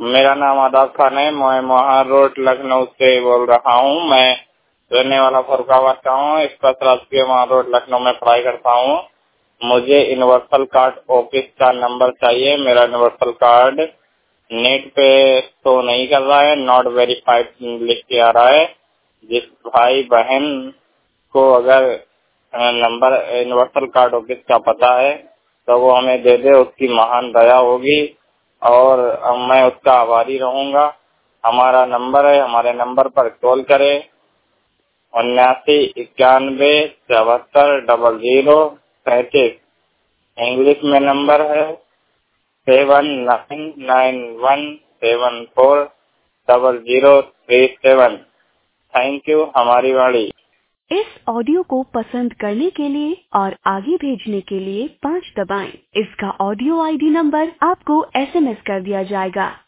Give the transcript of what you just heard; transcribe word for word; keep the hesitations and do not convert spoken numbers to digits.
मेरा नाम आदाब खान है। मैं मोहार रोड लखनऊ से बोल रहा हूँ। मैं रहने वाला फरुखाबाद का हूँ। इस पर राजकीय मोहार रोड लखनऊ में पढ़ाई करता हूँ। मुझे यूनिवर्सल कार्ड ऑफिस का नंबर चाहिए। मेरा यूनिवर्सल कार्ड नेट पे तो नहीं कर रहा है, नॉट वेरीफाइड लिख के आ रहा है। जिस भाई बहन को अगर नंबर यूनिवर्सल कार्ड ऑफिस का पता है तो वो हमें दे दे, उसकी महान दया होगी और मैं उसका आभारी रहूंगा। हमारा नंबर है, हमारे नंबर पर कॉल करें उन्यासी इक्यानवे चौहत्तर डबल जीरो पैंतीस। इंग्लिश में नंबर है seven nine nine one seven four double zero three seven. Thank you. Hamari Vani. इस ऑडियो को पसंद करने के लिए और आगे भेजने के लिए पाँच दबाएं। इसका ऑडियो आईडी नंबर आपको एसएमएस कर दिया जाएगा।